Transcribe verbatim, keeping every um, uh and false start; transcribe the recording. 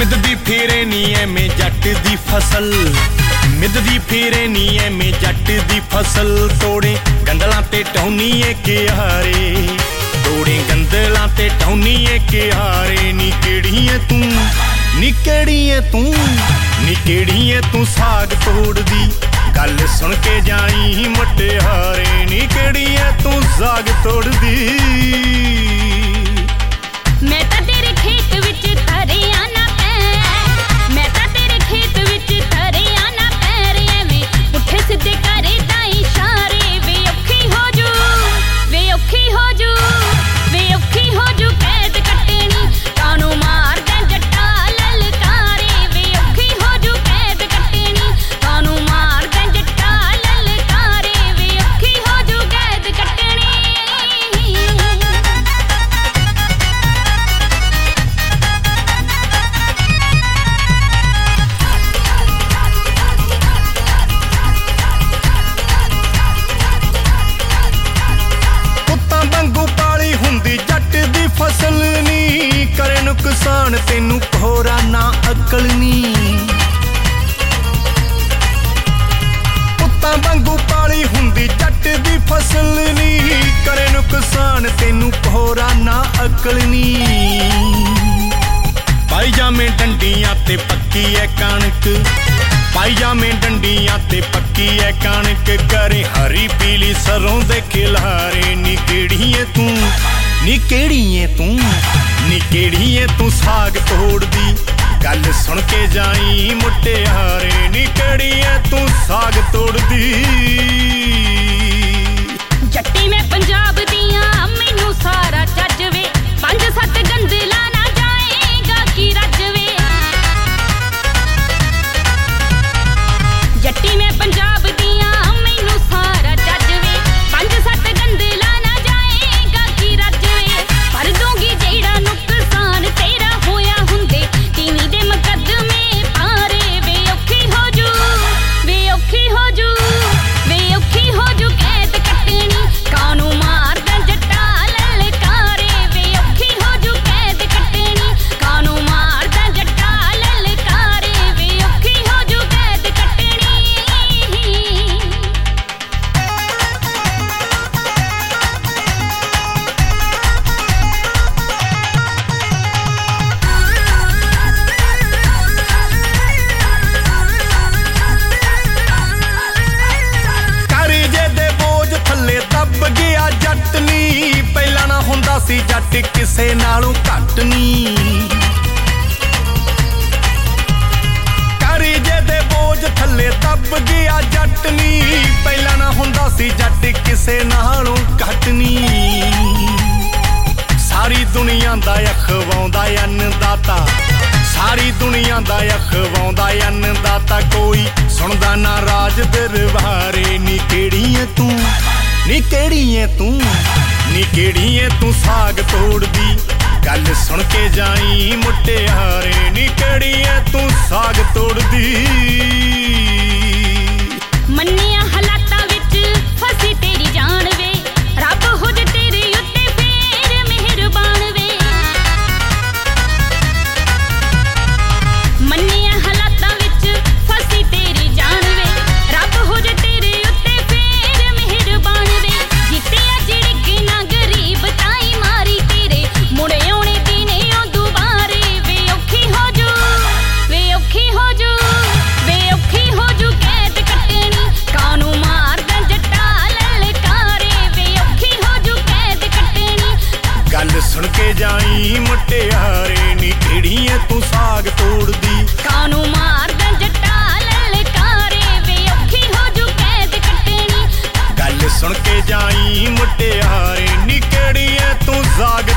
ਮਿੱਧਦੀ ਫੇਰੇ ਨੀ ਐਵੇਂ ਜੱਟ ਦੀ ਫਸਲ ਮਿੱਧਦੀ ਫੇਰੇ ਨੀ ਐਵੇਂ ਜੱਟ ਦੀ ਫਸਲ ਤੋੜੇ ਗੰਦਲਾਂ ਤੇ ਟੌਨੀ ਏ ਕਿਹਾਰੇ ਤੋੜੇ ਗੰਦਲਾਂ ਤੇ ਟੌਨੀ ਏ ਕਿਹਾਰੇ ਨੀ ਕਿਹੜੀ ਏ ਤੂੰ ਨੀ ਕਿਹੜੀ ਏ ਤੂੰ ਨੀ ਕਿਹੜੀ ਏ ਤੂੰ ਸਾਗ ਤੋੜਦੀ ਗੱਲ ਸੁਣ ਕੇ ਜਾਈ ਮੁਟਿਆਰੇ ਨੀ ਕਿਹੜੀ ਏ ਤੂੰ ਸਾਗ ਤੋੜਦੀ ਮੈਂ ਤਾਂ ਤੇਰੇ ਖੇਤ ਵਿੱਚ ਤਰਿਆ ਨਾ ਪੈ ਮੈਂ ਤਾਂ ਤੇਰੇ ਖੇਤ ਵਿੱਚ ਤਰਿਆ ਨਾ ਪੈਰ ਐਵੇਂ ਪੁੱਠੇ ਸਿੱਧੇ ਕਰੇ ਤਾਂ ਇਸ਼ਾਰੇ ਵੇ ਔਖੀ ਹੋ ਜੂ ਵੇ ਔਖੀ ਹੋ ਜੂ ਵੇ ਔਖੀ ਹੋ ਜੂ ਕੈਦ ਕੱਟਣੀ ਕਾਨੂੰ ਮਾਰਦਾ ਜੱਟਾ ਲਲਕਾਰੇ ਵੇ ਔਖੀ ਹੋ ਜੂ ਕੈਦ ਕੱਟਣੀ ਕਾਨੂੰ ਮਾਰਦਾ ਜੱਟਾ ਲਲਕਾਰੇ ਵੇ ਔਖੀ ਹੋ ਜੂ ਕੈਦ ਕੱਟਣੀ ਫਸਲ ਨੀ ਕਰੇ ਨੁਕਸਾਨ ਤੈਨੂੰ ਕੋਰਾ ਨਾ ਅਕਲ ਨੀ ਪੁੱਤਾਂ ਵਾਂਗੂ ਪਾਲੀ ਹੁੰਦੀ ਜੱਟ ਦੀ ਫਸਲ ਨੀ ਕਰੇ ਨੁਕਸਾਨ ਤੈਨੂੰ ਕੋਰਾ ਨਾ ਅਕਲ ਨੀ ਪਾਈ ਜਾਵੇਂ ਡੰਡੀਆਂ ਤੇ ਪੱਕੀ ਐ ਕਣਕ ਪਾਈ ਜਾਵੇਂ ਡੰਡੀਆਂ ਤੇ ਪੱਕੀ ਐ ਕਣਕ ਕਰੇ ਹਰੀ ਪੀਲੀ ਸਰੋਂ ਦੇ ਖਿਲਾਰੇ ਨੀ ਕਿਹੜੀ ਏ ਤੂੰ ਨੀ ਕਿਹੜੀ ਏ ਤੂੰ ਨੀ ਕਿਹੜੀ ਏ ਤੂੰ ਸਾਗ ਤੋੜਦੀ ਗੱਲ ਸੁਣ ਕੇ ਜਾਈ ਮੁਟਿਆਰੇ ਨੀ ਕਿਹੜੀ ਏ ਤੂੰ ਸਾਗ ਤੋੜਦੀ ਜੱਟੀ ਮੈਂ ਪੰਜਾਬ ਦੀਆਂ ਮੈਨੂੰ ਸਾਰਾ ਚੱਜ ਵੇ ਪੰਜ ਸੱਤ ਗੰਦਲਾ ਨਾ ਜਾਏਗਾ ਕੀ ਰੱਜ ਵੇ ਜੱਟੀ ਮੈਂ ਪੰਜਾਬ ਦੀਆਂ ਮੈਨੂੰ ਸਾਰਾ ਚੱਜ ਵੇ ਪੰਜ ਸੱਤ ਗੰਦਲਾ ਨਾ ਜਾਏਗਾ ਕੀ ਰੱਜ ਪਰ ਦੂੰਗੀ ਜਿਹੜਾ ਨੁਕਸਾਨ ਤੇਰਾ ਹੋਇਆ ਹੁੰਦੇ ਤੀਵੀਂ ਦੇ ਮੁਕੱਦਮੇ ਪਾਰੇ ਵੇ ਔਖੀ ਹੋ ਜੂ ਵੇ ਔਖੀ ਹੋ ਜੂ ਵੇ ਔਖੀ ਹੋ ਜੂ ਕੈਦ ਕੱਟਣੀ ਕਾਨੂੰ ਮਾਰਦਾ ਜੱਟਾ ਲਲਕਾਰੇ ਵੇ ਔਖੀ ਹੋ ਜੂ ਕੈਦ ਕੱਟਣੀ ਕਾਨੂੰ ਮਾਰਦਾ ਜੱਟਾ ਲਲਕਾਰੇ ਵੇ ਔਖੀ ਹੋ ਜੂ ਕੈਦ ਕੱਟਣੀ ਗਿਆ ਜੱਟ ਨੀ ਪਹਿਲਾਂ ਨਾ ਹੁੰਦਾ ਸੀ ਜੱਟ ਕਿਸੇ ਨਾਲੋਂ ਘੱਟ ਨੀ ਕਰਜ਼ੇ ਦੇ ਬੋਝ ਥੱਲੇ ਦੱਬ ਗਿਆ ਜੱਟ ਨੀ ਪਹਿਲਾਂ ਨਾ ਹੁੰਦਾ ਸੀ ਜੱਟ ਕਿਸੇ ਨਾਲੋਂ ਘੱਟ ਨੀ ਸਾਰੀ ਦੁਨੀਆ ਦਾ ਅਖਵਾਉਂਦਾ ਅੰਨਦਾਤਾ ਸਾਰੀ ਦੁਨੀਆ ਦਾ ਅਖਵਾਉਂਦਾ ਅੰਨਦਾਤਾ ਕੋਈ ਸੁਣਦਾ ਨਾ ਰਾਜ ਦਰਬਾਰੇ ਨੀ ਕਿਹੜੀ ਏ ਤੂੰ ਨੀ ਕਿਹੜੀ ਏ ਤੂੰ ਨੀ ਕਿਹੜੀ ਏ ਤੂੰ ਸਾਗ ਤੋੜਦੀ ਗੱਲ ਸੁਣ ਕੇ ਜਾਈ ਮੁਟਿਆਰੇ ਨੀ ਕਿਹੜੀ ਏ ਤੂੰ ਸਾਗ ਤੋੜਦੀ ਮੰਨਿਆ ਹਾਲਾਤਾਂ ਵਿੱਚ ਫਸੀ ਤੇਰੀ ਜਾਨ ਵੇ ਰੱਬ ਹੋ ਜੇ ਤੇਰੇ ਉੱਤੇ ਫੇਰ ਮਿਹਰਬਾਨ ਵੇ ਮੰਨਿਆ ਹਾਲਾਤਾਂ ਵਿੱਚ ਫਸੀ ਤੇਰੀ ਜਾਨ ਵੇ ਰੱਬ ਹੋ ਜੇ ਤੇਰੇ ਉੱਤੇ ਫੇਰ ਮਿਹਰਬਾਨ ਵੇ ਜਿੱਤਿਆ ਜਿਹੜੇ ਨਾ ਗਰੀਬ ਤਾਈ ਮਾਰੀ ਤੇਰੇ ਮੁੜ ਆਉਣੇ ਦਿਨੇ ਉਹ ਦੁਬਾਰੇ ਵੇ ਔਖੀ ਹੋ ਜੂ ਵੇ ਔਖੀ ਹੋ ਜੂ ਵੇ ਔਖੀ ਹੋ ਜੂ ਕੈਦ ਕੱਟਣੀ ਕਾਨੂੰ ਮਾਰਦਾ ਜੱਟਾ ਲਲਕਾਰੇ ਵੇ ਔਖੀ ਹੋ ਜੂ ਕੈਦ ਕੱਟਣੀ ਗੱਲ ਸੁਣ ਕੇ ਜਾਈ ਮੁਟਿਆਰੇ ਨੀ ਕਿਹੜੀ ਏ ਤੂੰ ਸਾਗ ਤੋੜਦੀ ਕਾਨੂੰ ਮਾਰਦਾ ਜੱਟਾ ਲਲਕਾਰੇ ਵੇ ਔਖੀ ਹੋ ਜੂ ਕੈਦ ਕੱਟਣੀ ਗੱਲ ਸੁਣ ਕੇ ਜਾਈ ਮੁਟਿਆਰੇ ਨੀ ਕਿਹੜੀ ਏ ਤੂੰ ਸਾਗ